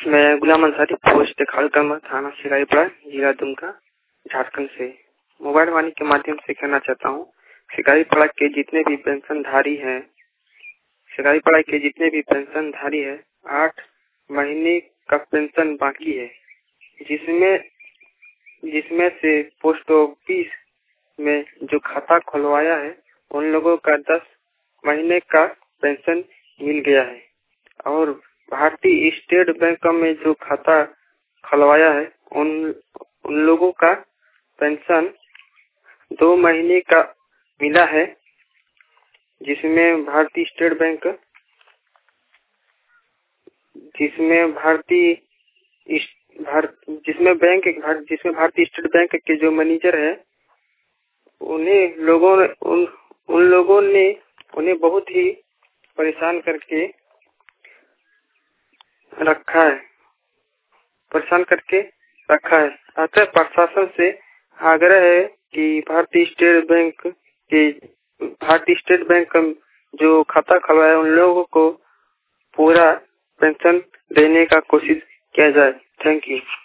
मैं गुलाम अंसारी, पोस्ट खाड़कमा, थाना सिराईपड़ा, जिला दुमका, झारखंड से मोबाइल वाणी के माध्यम से कहना चाहता हूँ। सिराईपड़ा के जितने भी पेंशनधारी हैं, 8 महीने का पेंशन बाकी है, जिसमें से पोस्ट ऑफिस में जो खाता खुलवाया है उन लोगों का 10 महीने का पेंशन मिल गया है, और भारतीय स्टेट बैंक में जो खाता खुलवाया है उन लोगों का पेंशन 2 महीने का मिला है, जिसमें भारतीय स्टेट बैंक के जो मैनेजर है उन लोगों ने उन्हें बहुत ही परेशान करके रखा है। अतः प्रशासन से आग्रह है कि भारतीय स्टेट बैंक का जो खाता खुलवाया है उन लोगों को पूरा पेंशन देने का कोशिश किया जाए। Thank you.